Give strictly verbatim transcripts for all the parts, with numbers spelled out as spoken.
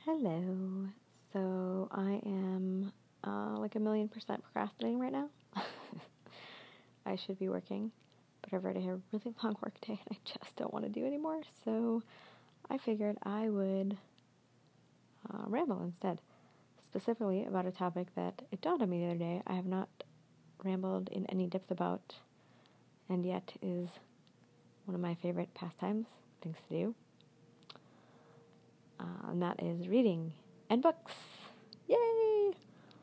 Hello. So I am uh, like a million percent procrastinating right now. I should be working, but I've already had a really long work day and I just don't want to do anymore. So I figured I would uh, ramble instead, specifically about a topic that it dawned on me the other day I have not rambled in any depth about, and yet is one of my favorite pastimes, things to do. Uh, and that is reading and books. Yay!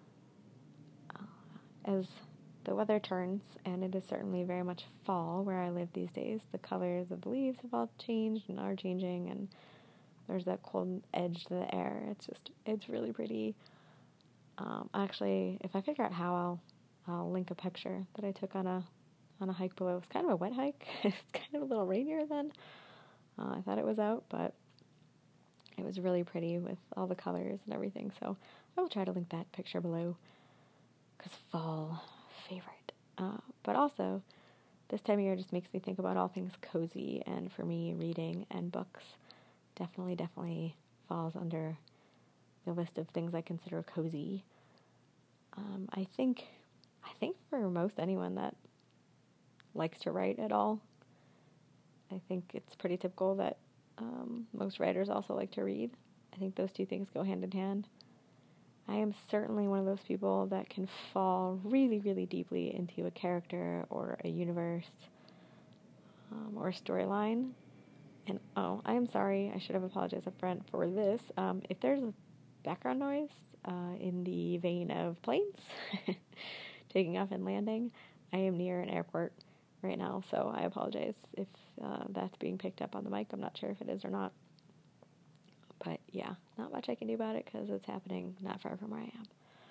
Uh, as the weather turns, and it is certainly very much fall where I live these days, the colors of the leaves have all changed and are changing, and there's that cold edge to the air. It's just, it's really pretty. Um, actually, if I figure out how, I'll, I'll link a picture that I took on a on a hike below. It was kind of a wet hike. It's kind of a little rainier than uh, I thought it was out, but it was really pretty with all the colors and everything. So I will try to link that picture below, because fall, favorite. Uh, but also, this time of year just makes me think about all things cozy, and for me, reading and books definitely, definitely falls under the list of things I consider cozy. Um, I think, I think for most anyone that likes to write at all, I think it's pretty typical that um, most writers also like to read. I think those two things go hand in hand. I am certainly one of those people that can fall really, really deeply into a character or a universe um, or a storyline. And oh, I am sorry, I should have apologized up front for this. Um, if there's a background noise uh, in the vein of planes taking off and landing, I am near an airport right now, so I apologize if uh, that's being picked up on the mic. I'm not sure if it is or not. But yeah, not much I can do about it because it's happening not far from where I am.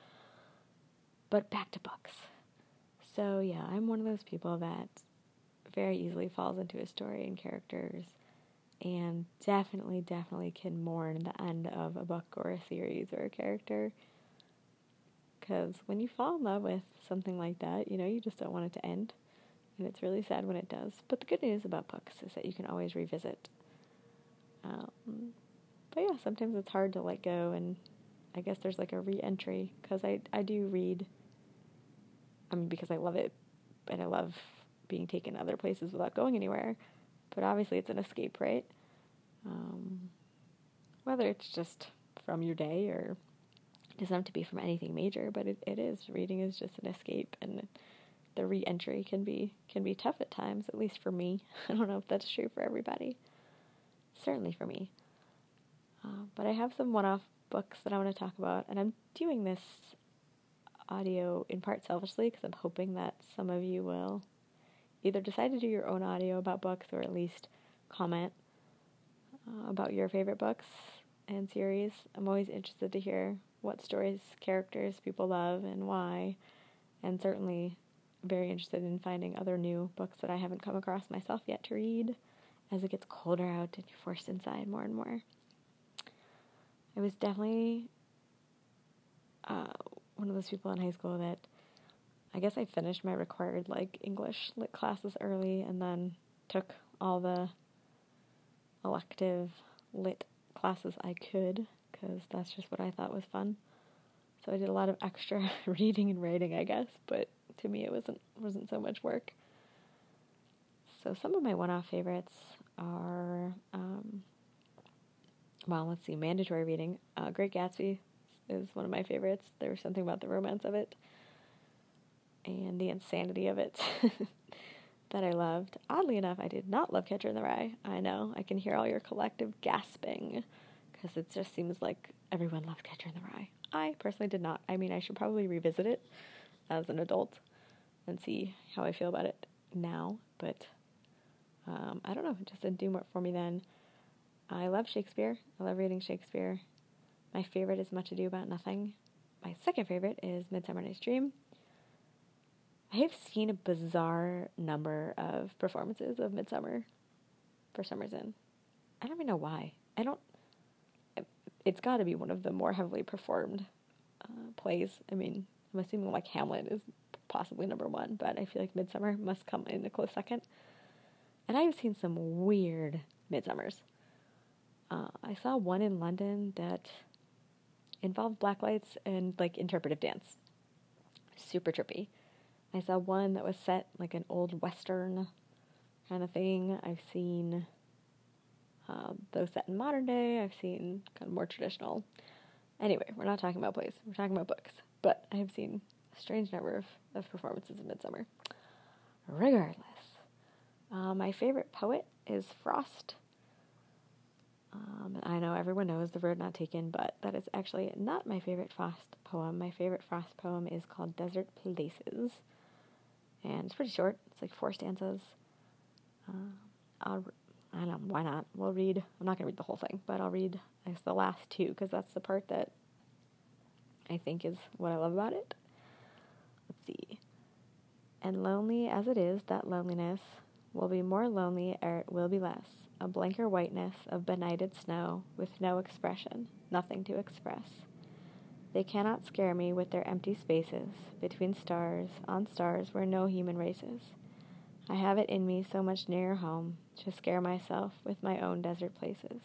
But back to books. So yeah, I'm one of those people that very easily falls into a story and characters, and definitely, definitely can mourn the end of a book or a series or a character. Because when you fall in love with something like that, you know, you just don't want it to end. And it's really sad when it does. But the good news about books is that you can always revisit. Um, but yeah, sometimes it's hard to let go, and I guess there's like a re-entry, because I, I do read, I mean, because I love it, and I love being taken other places without going anywhere, but obviously it's an escape, right? Um, whether it's just from your day, or it doesn't have to be from anything major, but it, it is, reading is just an escape, and the re-entry can be can be tough at times, at least for me. I don't know if that's true for everybody. Certainly for me. Uh, but I have some one-off books that I want to talk about, and I'm doing this audio in part selfishly because I'm hoping that some of you will either decide to do your own audio about books, or at least comment uh, about your favorite books and series. I'm always interested to hear what stories, characters people love and why, and certainly very interested in finding other new books that I haven't come across myself yet to read as it gets colder out and you're forced inside more and more. I was definitely uh, one of those people in high school that I guess I finished my required like English lit classes early, and then took all the elective lit classes I could, because that's just what I thought was fun. So I did a lot of extra reading and writing, I guess, but to me it wasn't wasn't so much work. So some of my one-off favorites are, um, well, let's see, mandatory reading. Uh, Great Gatsby is one of my favorites. There was something about the romance of it and the insanity of it that I loved. Oddly enough, I did not love Catcher in the Rye. I know, I can hear all your collective gasping, because it just seems like everyone loves Catcher in the Rye. I personally did not. I mean, I should probably revisit it as an adult and see how I feel about it now, but um, I don't know, it just didn't do more for me then. I love Shakespeare. I love reading Shakespeare. My favorite is Much Ado About Nothing. My second favorite is Midsummer Night's Dream. I have seen a bizarre number of performances of Midsummer for some reason. I don't even know why. I don't... It's got to be one of the more heavily performed uh, plays. I mean, I'm assuming like Hamlet is possibly number one, but I feel like Midsummer must come in a close second. And I've seen some weird Midsummers. Uh, I saw one in London that involved black lights and like interpretive dance. Super trippy. I saw one that was set like an old Western kind of thing. I've seen um, those set in modern day. I've seen kind of more traditional. Anyway, we're not talking about plays. We're talking about books. But I have seen a strange number of, of performances of Midsummer. Regardless, uh, my favorite poet is Frost. Um, I know everyone knows The Road Not Taken, but that is actually not my favorite Frost poem. My favorite Frost poem is called Desert Places. And it's pretty short. It's like four stanzas. Uh, I'll, I don't know, why not? We'll read, I'm not going to read the whole thing, but I'll read, I guess, the last two, because that's the part that I think is what I love about it. Let's see. And lonely as it is, that loneliness will be more lonely ere it will be less. A blanker whiteness of benighted snow, with no expression, nothing to express. They cannot scare me with their empty spaces, between stars, on stars where no human race is. I have it in me so much nearer home, to scare myself with my own desert places.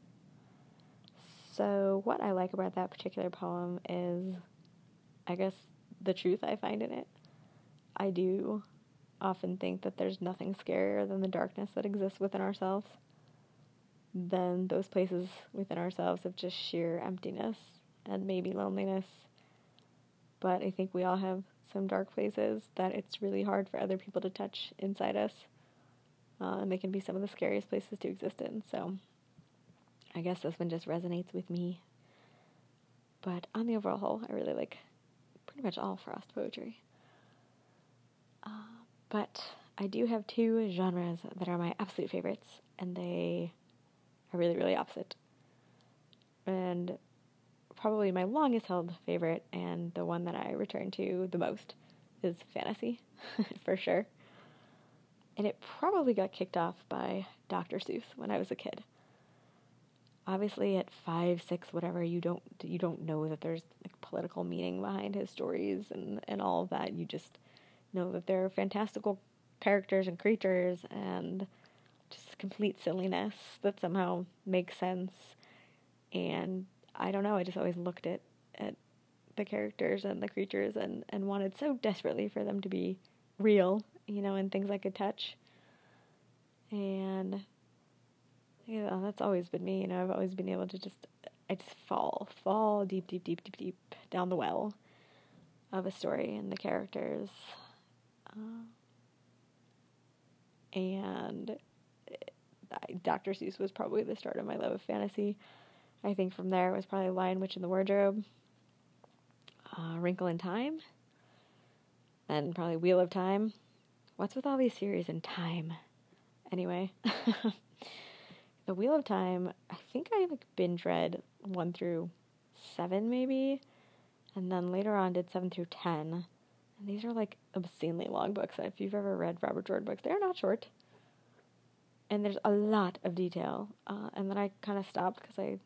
So what I like about that particular poem is, I guess, the truth I find in it. I do often think that there's nothing scarier than the darkness that exists within ourselves, than those places within ourselves of just sheer emptiness and maybe loneliness. But I think we all have some dark places that it's really hard for other people to touch inside us. Uh, and they can be some of the scariest places to exist in. So I guess this one just resonates with me. But on the overall whole, I really like pretty much all Frost poetry. Uh, but I do have two genres that are my absolute favorites, and they are really, really opposite. And probably my longest held favorite, and the one that I return to the most, is fantasy, for sure. And it probably got kicked off by Doctor Seuss when I was a kid. Obviously, at five, six, whatever, you don't you don't know that there's like political meaning behind his stories and, and all of that. You just know that they're fantastical characters and creatures and just complete silliness that somehow makes sense. And I don't know, I just always looked at, at the characters and the creatures and, and wanted so desperately for them to be real, you know, and things I could touch. And you know, that's always been me, you know, I've always been able to just, I just fall, fall deep, deep, deep, deep, deep down the well of a story and the characters. Uh, and Doctor Seuss was probably the start of my love of fantasy. I think from there it was probably Lion, Witch, and the Wardrobe, uh, Wrinkle in Time, and probably Wheel of Time. What's with all these series in time? Anyway, the Wheel of Time, I think I like binge read one through seven maybe, and then later on did seven through ten. And these are like obscenely long books. If you've ever read Robert Jordan books, they're not short. And there's a lot of detail. Uh, and then I kind of stopped because I,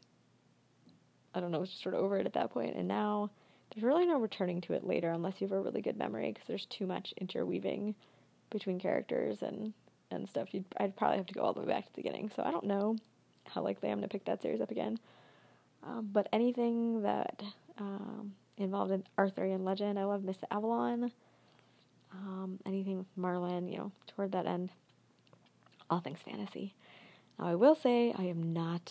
I don't know, was just sort of over it at that point. And now there's really no returning to it later unless you have a really good memory, because there's too much interweaving between characters and, and stuff. You'd, I'd probably have to go all the way back to the beginning. So I don't know how likely I'm going to pick that series up again. Um, but anything that um, involved in Arthurian legend, I love Miss Avalon. Um, anything with Merlin, you know, toward that end. All things fantasy. Now, I will say I am not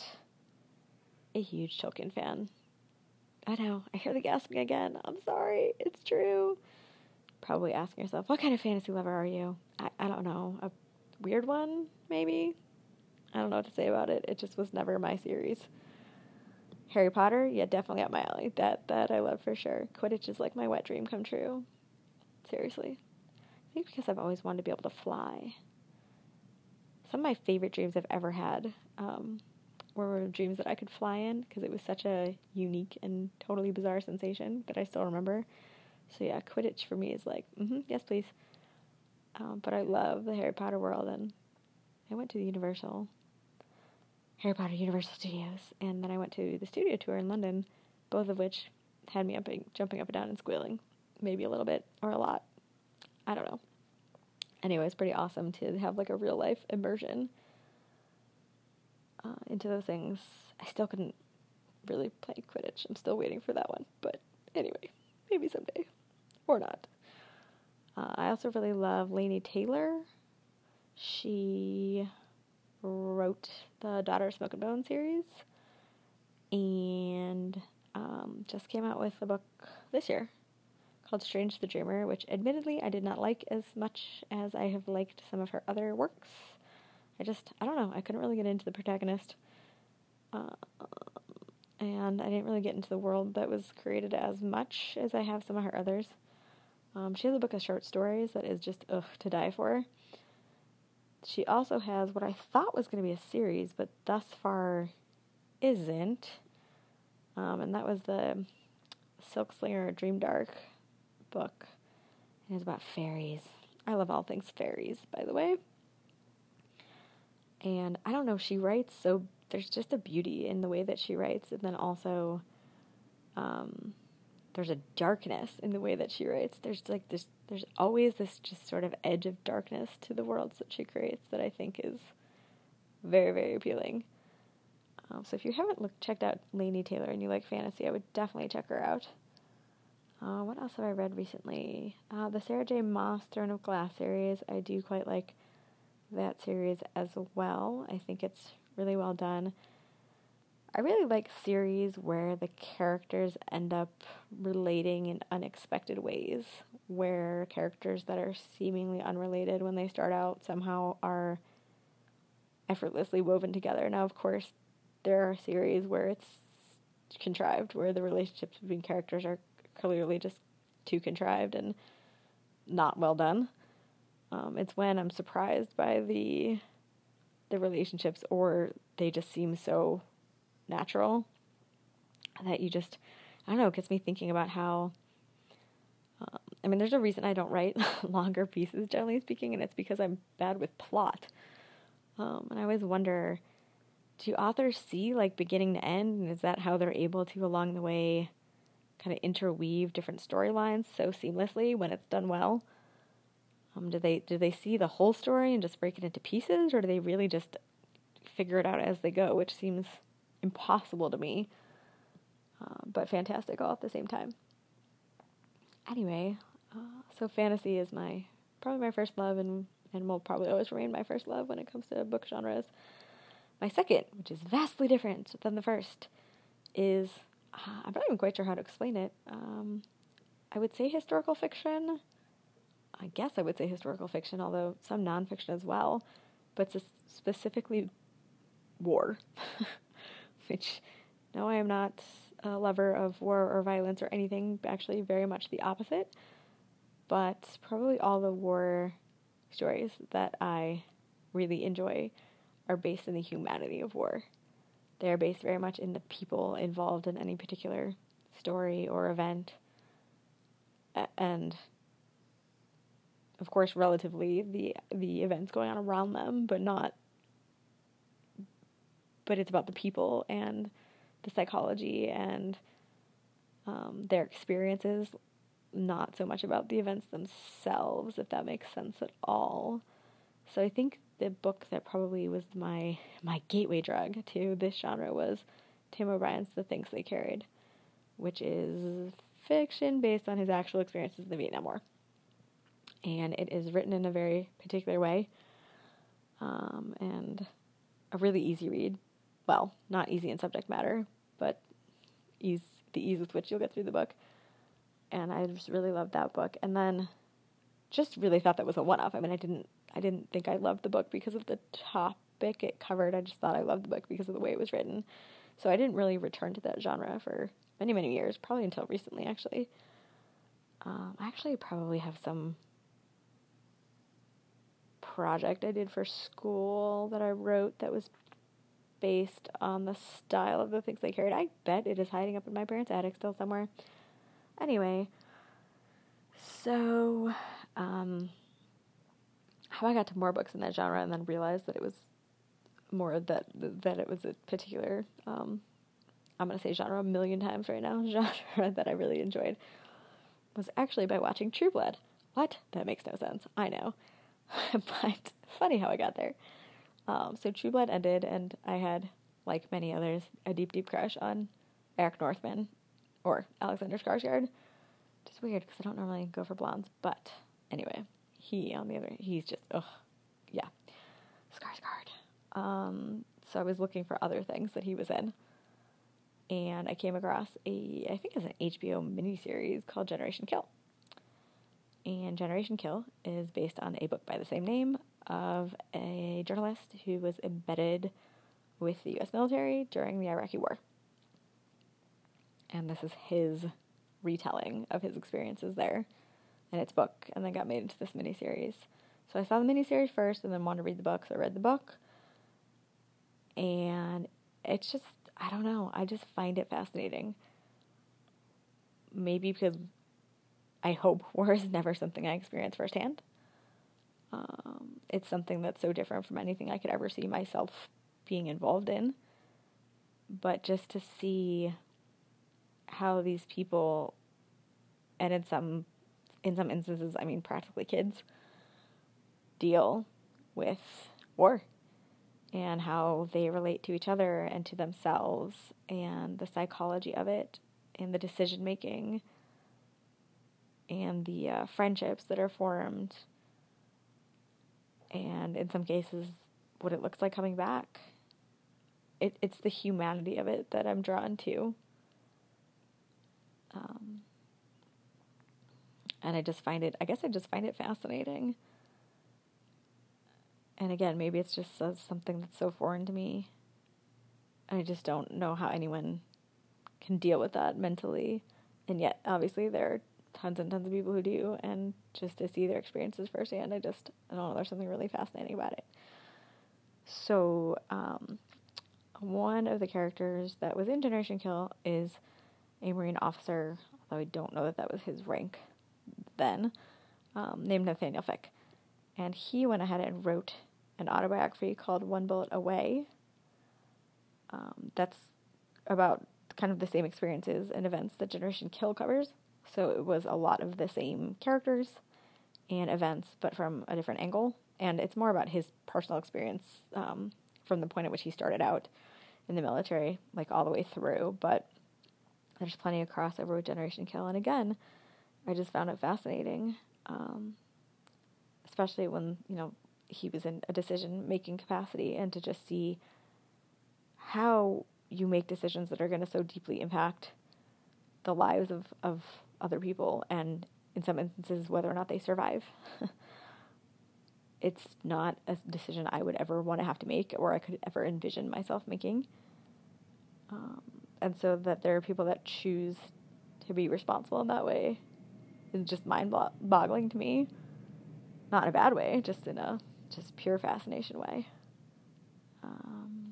a huge Tolkien fan. I know, I hear the gasping again. I'm sorry, it's true. Probably asking yourself, what kind of fantasy lover are you? I, I don't know. A weird one, maybe? I don't know what to say about it. It just was never my series. Harry Potter, yeah, definitely up my alley. That that I love for sure. Quidditch is like my wet dream come true. Seriously. I think because I've always wanted to be able to fly. Some of my favorite dreams I've ever had um, were dreams that I could fly in, because it was such a unique and totally bizarre sensation that I still remember. So yeah, Quidditch for me is like, mm-hmm, yes please. Um, but I love the Harry Potter world, and I went to the Universal, Harry Potter Universal Studios, and then I went to the studio tour in London, both of which had me up, jumping up and down and squealing, maybe a little bit, or a lot. I don't know. Anyway, it's pretty awesome to have like a real life immersion uh, into those things. I still couldn't really playing Quidditch. I'm still waiting for that one, but anyway, maybe someday, or not. Uh, I also really love Laini Taylor. She wrote the Daughter of Smoke and Bone series, and um, just came out with a book this year called Strange the Dreamer, which admittedly I did not like as much as I have liked some of her other works. I just, I don't know, I couldn't really get into the protagonist, uh, and I didn't really get into the world that was created as much as I have some of her others. Um, she has a book of short stories that is just, ugh, to die for. She also has what I thought was going to be a series, but thus far isn't, um, and that was the Silkslinger Dreamdark book. It is about fairies. I love all things fairies, by the way. And I don't know, she writes so, there's just a beauty in the way that she writes, and then also, um, there's a darkness in the way that she writes. There's like this, there's always this just sort of edge of darkness to the worlds that she creates that I think is very, very appealing. Um, so if you haven't looked, checked out Laini Taylor and you like fantasy, I would definitely check her out. Uh, what else have I read recently? Uh, the Sarah J. Maas Throne of Glass series. I do quite like that series as well. I think it's really well done. I really like series where the characters end up relating in unexpected ways, where characters that are seemingly unrelated when they start out somehow are effortlessly woven together. Now, of course, there are series where it's contrived, where the relationships between characters are clearly just too contrived and not well done. Um, it's when I'm surprised by the the relationships, or they just seem so natural that you just, I don't know, it gets me thinking about how, um, I mean, there's a reason I don't write longer pieces, generally speaking, and it's because I'm bad with plot. Um, and I always wonder, do authors see, like, beginning to end, and is that how they're able to, along the way, kind of interweave different storylines so seamlessly when it's done well? Um, do they do they see the whole story and just break it into pieces, or do they really just figure it out as they go, which seems impossible to me, uh, but fantastic all at the same time. Anyway, uh, so fantasy is my probably my first love, and, and will probably always remain my first love when it comes to book genres. My second, which is vastly different than the first, is, uh, I'm not even quite sure how to explain it. Um, I would say historical fiction. I guess I would say historical fiction, although some nonfiction as well, but specifically war. Which, no, I am not a lover of war or violence or anything, actually very much the opposite, but probably all the war stories that I really enjoy are based in the humanity of war. They are based very much in the people involved in any particular story or event, and of course relatively the the events going on around them, but not but it's about the people and the psychology and um, their experiences, not so much about the events themselves, if that makes sense at all. So I think the book that probably was my my gateway drug to this genre was Tim O'Brien's The Things They Carried, which is fiction based on his actual experiences in the Vietnam War. And it is written in a very particular way, um, and a really easy read. Well, not easy in subject matter, but ease, the ease with which you'll get through the book. And I just really loved that book. And then just really thought that was a one-off. I mean, I didn't I didn't think I loved the book because of the topic it covered. I just thought I loved the book because of the way it was written. So I didn't really return to that genre for many, many years, probably until recently, actually. Um, I actually probably have some project I did for school that I wrote that was based on the style of The Things They Carried. I bet it is hiding up in my parents' attic still somewhere. Anyway, so um, how I got to more books in that genre and then realized that it was more that that it was a particular, um, I'm going to say genre a million times right now, genre that I really enjoyed, was actually by watching True Blood. What? That makes no sense. I know. But funny how I got there. Um, so True Blood ended, and I had, like many others, a deep, deep crush on Eric Northman or Alexander Skarsgård. Which is weird because I don't normally go for blondes, but anyway, he on the other, he's just, ugh, yeah, Skarsgård. Um, so I was looking for other things that he was in, and I came across a, I think it's an H B O miniseries called Generation Kill. And Generation Kill is based on a book by the same name of a journalist who was embedded with the U S military during the Iraqi War. And this is his retelling of his experiences there in its book, and then got made into this miniseries. So I saw the miniseries first and then wanted to read the book, so I read the book. And it's just, I don't know, I just find it fascinating. Maybe because I hope war is never something I experience firsthand. Um, it's something that's so different from anything I could ever see myself being involved in. But just to see how these people, and in some in some instances, I mean practically kids, deal with war and how they relate to each other and to themselves and the psychology of it and the decision making and the uh, friendships that are formed, and in some cases what it looks like coming back. It, it's the humanity of it that I'm drawn to. Um, and I just find it, I guess I just find it fascinating. And again, maybe it's just uh, something that's so foreign to me. I just don't know how anyone can deal with that mentally. And yet, obviously, there are tons and tons of people who do. And just to see their experiences firsthand, I just, I don't know, there's something really fascinating about it. So, um, one of the characters that was in Generation Kill is a Marine officer, although I don't know that that was his rank then, um, named Nathaniel Fick. And he went ahead and wrote an autobiography called One Bullet Away. Um, that's about kind of the same experiences and events that Generation Kill covers. So it was a lot of the same characters and events, but from a different angle. And it's more about his personal experience um, from the point at which he started out in the military, like all the way through. But there's plenty of crossover with Generation Kill. And again, I just found it fascinating. Um, especially when, you know, he was in a decision-making capacity, and to just see how you make decisions that are going to so deeply impact the lives of, of other people, and in some instances, whether or not they survive. It's not a decision I would ever want to have to make, or I could ever envision myself making. Um, and so that there are people that choose to be responsible in that way is just mind-boggling to me. Not in a bad way, just in a just pure fascination way. Um,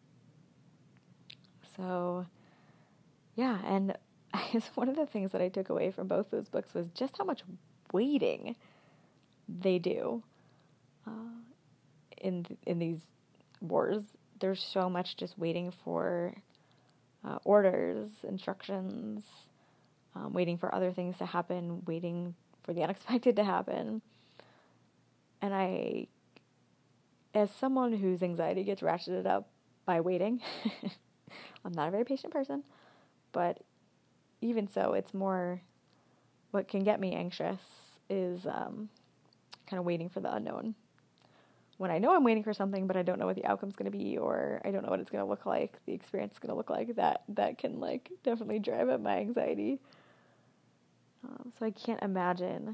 so, yeah, and I guess one of the things that I took away from both those books was just how much waiting they do uh, in in these wars. There's so much just waiting for uh, orders, instructions, um, waiting for other things to happen, waiting for the unexpected to happen. And I, as someone whose anxiety gets ratcheted up by waiting, I'm not a very patient person, but even so, it's more, what can get me anxious is um, kind of waiting for the unknown. When I know I'm waiting for something, but I don't know what the outcome's going to be, or I don't know what it's going to look like, the experience is going to look like, that that can, like, definitely drive up my anxiety. Um, so I can't imagine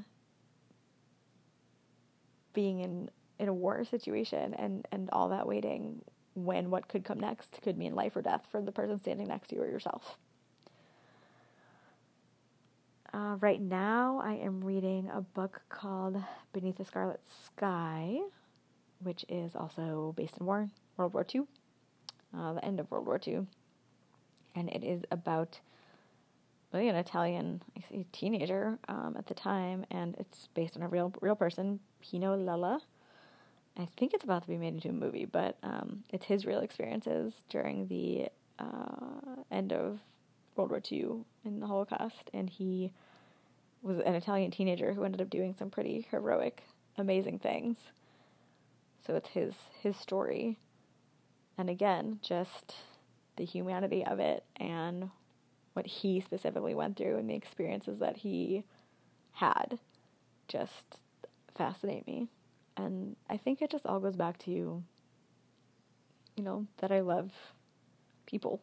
being in, in a war situation and, and all that waiting when what could come next could mean life or death for the person standing next to you or yourself. Uh, right now, I am reading a book called Beneath the Scarlet Sky, which is also based in war, World War Two, uh, the end of World War Two. And it is about really an Italian teenager um, at the time, and it's based on a real real person, Pino Lella. I think it's about to be made into a movie, but um, it's his real experiences during the uh, end of World War Two in the Holocaust, and he was an Italian teenager who ended up doing some pretty heroic, amazing things. So it's his his story, and again, just the humanity of it, and what he specifically went through and the experiences that he had just fascinate me. And I think it just all goes back to, you know, that I love people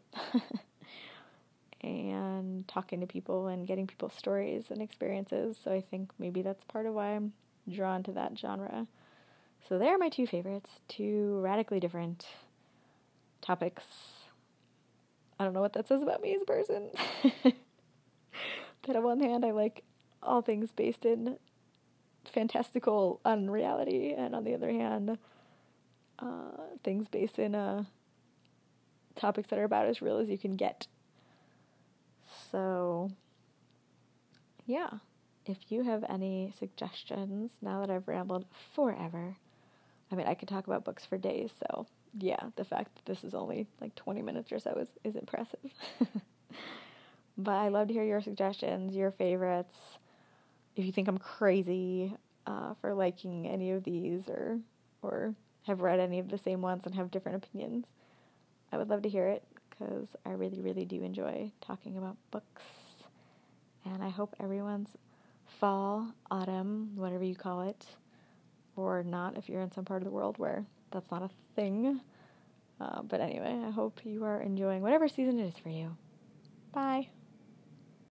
and talking to people and getting people's stories and experiences. So I think maybe that's part of why I'm drawn to that genre. So they are my two favorites, two radically different topics. I don't know what that says about me as a person. That on one hand, I like all things based in fantastical unreality, and on the other hand, uh, things based in uh, topics that are about as real as you can get. So, yeah, if you have any suggestions, now that I've rambled forever, I mean, I could talk about books for days, so yeah, the fact that this is only like twenty minutes or so is, is impressive. But I love to hear your suggestions, your favorites. If you think I'm crazy uh, for liking any of these, or or have read any of the same ones and have different opinions, I would love to hear it, because I really, really do enjoy talking about books. And I hope everyone's fall, autumn, whatever you call it, or not if you're in some part of the world where that's not a thing. Uh, but anyway, I hope you are enjoying whatever season it is for you. Bye.